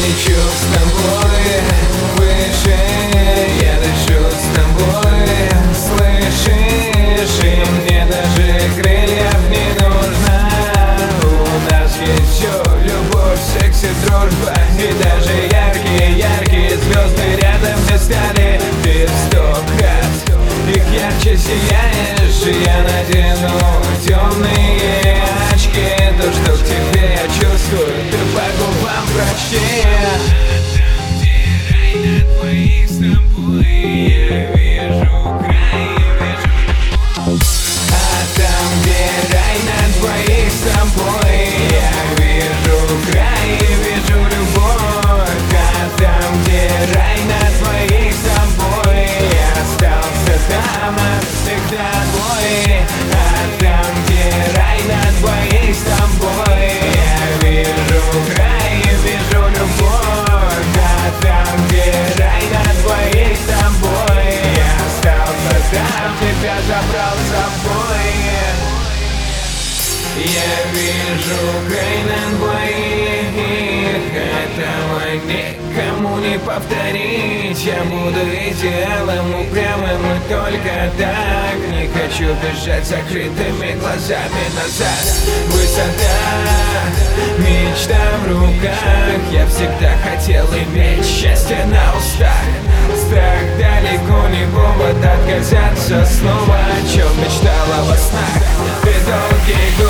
лечу с тобой выше, я дышу с тобой, слышишь? И мне даже крыльев не нужно. У нас есть все: любовь, секс и дружба. И даже яркие звезды рядом не стали. Ты в 100 крат, их ярче сияешь. И я надену темные очки. То, что к тебе я чувствую, ты по губам прочти. А там, где рай на двоих с тобой, я вижу край и вижу любовь. А там, где рай на двоих с тобой, я остался там навсегда твой. А там, где рай на двоих с тобой, я вижу край и вижу любовь. А там, где рай на двоих с тобой, я остался там, тебя забрал с собой. Я вижу край на двоих, этого никому не повторить. Я буду идеалом, упрямым и только так. Не хочу бежать закрытыми глазами назад. Высота, мечта в руках. Я всегда хотел иметь счастье на устах. Страх далеко не повод отказаться снова. О чем мечтала во снах. Ты долгий год